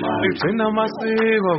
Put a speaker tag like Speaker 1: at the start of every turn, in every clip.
Speaker 1: Sigcina amasiko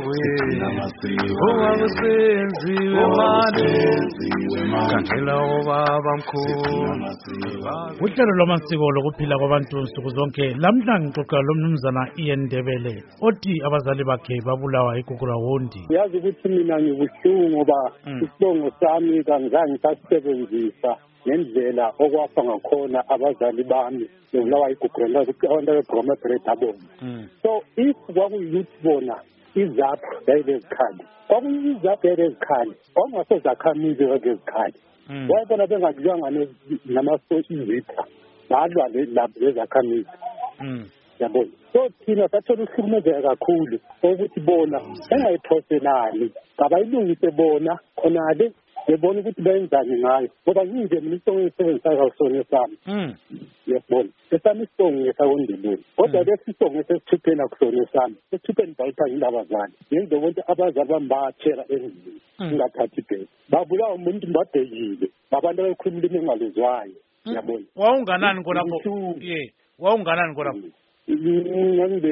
Speaker 1: owakusenziwe manje khandlela obaba mkhulu.
Speaker 2: Uhlelo lwamasiko lokuphila kwabantu nsuku zonke lamhla ngixoxa lomnumzana Ian Ndebele othi abazali bakhe babulawa eGugurawundi.
Speaker 3: Yazi ukuthi mina ngibuhlungu ngoba isibongo sami kangizange ngisasebenzisa ngendlela okwafa ngakhona abazali bami nokulawa eGugurawundi abantu beBroma Bretabom. So if kwakuyuthi bona izapho yayilezikhali kwakuyizapho yayilezikhali kwakungasozakhamizi lezikhali wayebona bengadlwanga namasosizitha badlwa lezakhamizi yabona. So thina sathola ukuhlukumezeka kakhulu ukuthi bona bengayiphoselani kabayilungise bona khonale bebona ukuthi benzani ngayo ngoba nginje mina isongo esisebenzisayo kakusona sami yabona esami isongo ngesawondelweni kodwa lesi isongo esesithuphela kusona sami esithupheni bayitha yilabazali ngenze ukuthi abazali bami bathera endlini ngingathathi ibheki babulawa umuntu babhekile babantu abakhuluma engaluzwayo yabona.
Speaker 2: Wawunganani khonapho wawunganani khonapho?
Speaker 3: Ngibe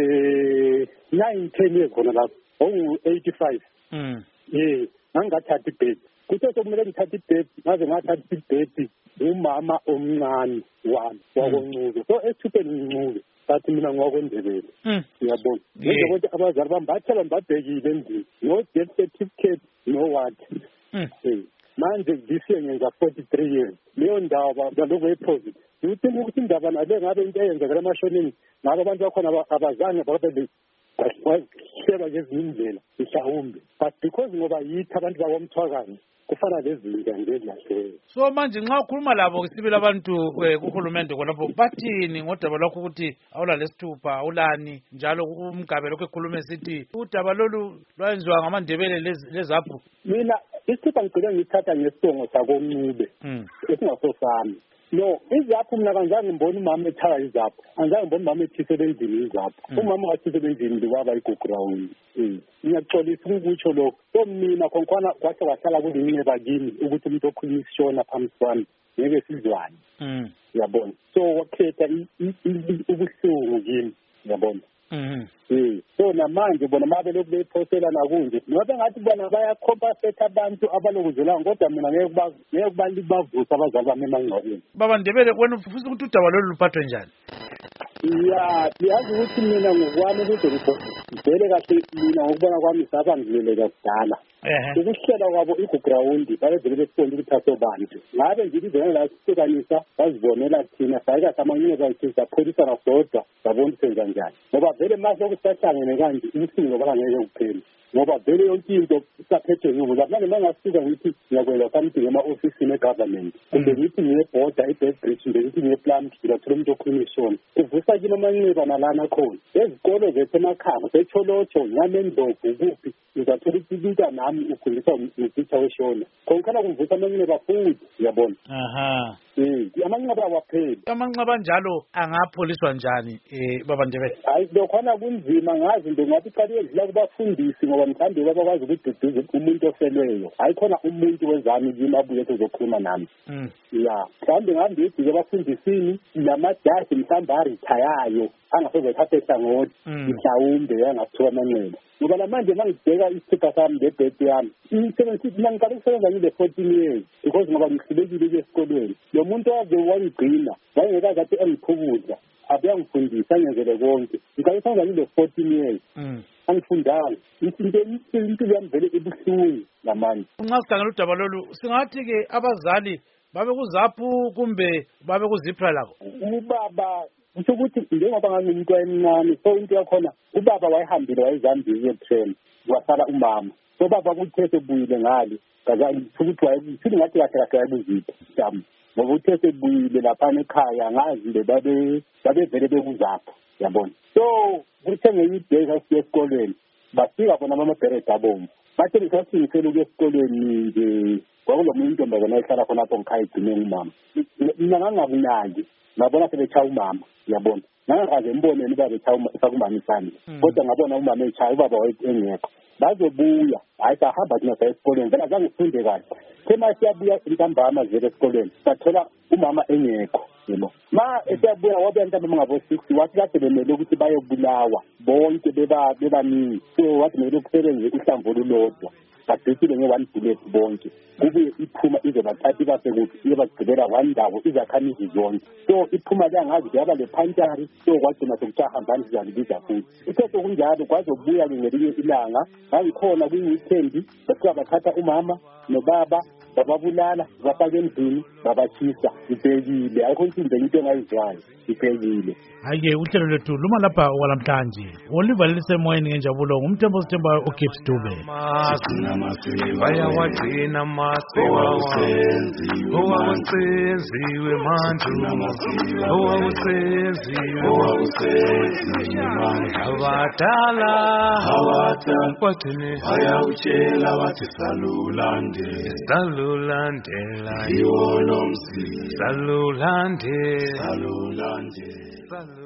Speaker 3: 9-10 years khona lapho owu-85 ngangathathi ibheki kuthe sokumele ngithathe ibheki ngaze ngathatha ibheki umama omncane wami wakoNcuzo so esithupheni ngiNcuzo bathi mina ngwakwendebele uyabona ngenza ukuthi abazali bami bathela babhekile endlini no death certificate no what manje ngisiye ngenza 43 years leyo ndawo balokhu eproject uthi ukuthi indaba nale ngabe into eyenzekela emashonini ngabe abantu bakhona abazange babe bahleba ngezinye indlela mhlawumbe but because ngoba yithi abantu bakwamthwakazi kufana lezinja ngezilahlelo.
Speaker 2: So manje nxa ukhuluma labo sibili abantu kuhulumende khonapho bathini ngodaba lwakho ukuthi awula lesithupha awulani njalo umgabe lokho ekhuluma esithi udaba lolu lwayenziwa ngamaNdebele lezaphu?
Speaker 3: Mina isithupha ngicela ngithatha ngesongo sakoNcube esingasosami. No, izapho mina kanjani ngibona umama ethaya izapho. Anjani ngibona umama ethisela endlini izapho. Umama wathisela endlini ndikwaba eGugurawundi. Ngiyaxolisa ukukutsho lokho. So mina khonkwana kwahle kwahlala kulinqeba kimi ukuthi umuntu okhuluma isishona phambi kwami ngeke sizwane. Yabona. So wakhetha ubuhlungu kimi yabona. So namanje bona mabe lokhu bephoselana kunje ngoba ngathi bona bayacompensate abantu abalokuzela kodwa mina ngeke balibavusa abazali bami emangcwabeni.
Speaker 2: Baba Ndebele wena ufisa ukuthi udaba lolu luphathwe njani?
Speaker 3: Yazi ukuthi mina ngokwami ukuthi ngivele kahle mina ngokubona kwami saba ngileleka kudala. Ukuhlela kwabo iGugurawundi babevele besiqonda ukuthi asobantu ngabe nje izona la sihlukanisa bazibonela thina sayika samanyene bayithi sapholisa nasodwa babona ukuthi senza njani ngoba vele mase okusahlangene kanje ubuhlungu bangeke kuphela ngoba vele yonke into isaphethe ngubo lapho mangasuka ngithi ngiyakwenza something ema-ofisini e-government kumbe ngithi ngiyebhoda i-bridge mbe ngithi ngiyeplumb ngibathola umuntu okhuluma isona kuvusa kini amanxeba nalana khona ezikolo zethu emakhaya setsholotsho nyamendlovu kuphi ngizathola ukuthi nami ufundisa ngititsha weshona khonkana kumvusa amanxeba futhi uyabona. Amanxeba awapheli.
Speaker 2: Amanxeba njalo angapholiswa njani Baba Ndebele?
Speaker 3: Hayi lokhona kunzima ngazi into ngathi qale edlula kubafundisi ngoba mhlawumbe babakwazi ukududuza umuntu ofelweyo hayi khona umuntu wezami kimi abuye ezokhuluma nami. Mhlawumbe ngihambe ngidike abafundisini namajaji mhlawumbe arithayayo angasoze ethathe ehlangothi mhlawumbe angathiwa amanxeba ngoba namanje mangibheka isithupha sami lebhedi yami mina ngiqale ukusebenza ngile 14 years because ngoba ngihlulekile esikolweni lo muntu owaze wangigcina wayengekazi athi engiphumuza abuyangifundisa angenzele konke ngiqale ukusebenza ngile 14 years angifundanga impilo yami vele ibuhlungu namanje.
Speaker 2: Nxa sikhangela udaba lolu singathi-ke abazali babe kuzaphu kumbe babe kuzipra lakho?
Speaker 3: Ubaba kusho ukuthi njengoba ngangumuntu wayemncane so into yakhona ubaba wayehambile wayezambia etrain wasala umama so baba kuthe sebuyile ngale kazali ukuthi wayethi ngathi kahle yayibuziphi mhlawumbe ngoba uthe sebuyile laphana ekhaya ngazi nje babevele bekuzapho yabona. So kuthe ngenye idey sasiye esikolweni bafika bona amaBhereda abomvu bathe ngisasingisela ukuya esikolweni nje kwakulomunye intombazana ehlala khonapho ngikhaya igcine umama mina ngangabunaki ngabona sebetshaya umama yabona ngangakaze mbone ubaba etshaya umama isandla kodwa ngabona umama etshaya ubaba wayengekho bazobuya hayi sahamba thina saya esikolweni vele azange sifunde kahle thema siyabuya intambama zele esikolweni sathola umama engekho yebo ma esebuya wabantu abangabo 6 wathi kade bemele ukuthi bayobulawa bonke bebaningi so wathi kumele kusebenze uhlamvu lodwa badisile nge-1 bullet bonke kube iphuma izobathatha ibase kuthi iyobagcibela wandawo izakhamizi zonke so iphuma kangazi yaba le phantari so kwagcina sokutshahambani sizalibiza futhi ithe kunjalo kwazobuya-ke ngelinye ilanga ngayikhona kwi-weekend basuka bathatha umama nobaba bababulala bafake endlini babashisa ibhekile ayikho nsimbe into engayizwayo ibhekile
Speaker 2: hayi-ke uhlelo lwethu luma lapha kwalamhlanje olivalelise emoyeni ngenjabulo ngumthembo osithemba uGibbs Dube
Speaker 1: bayawagcina amasiko owawusenziwe manje owawusenziwe abadala bagcine
Speaker 4: bayawutshela bathi salulandela
Speaker 1: iwo lo mzi
Speaker 4: salulandela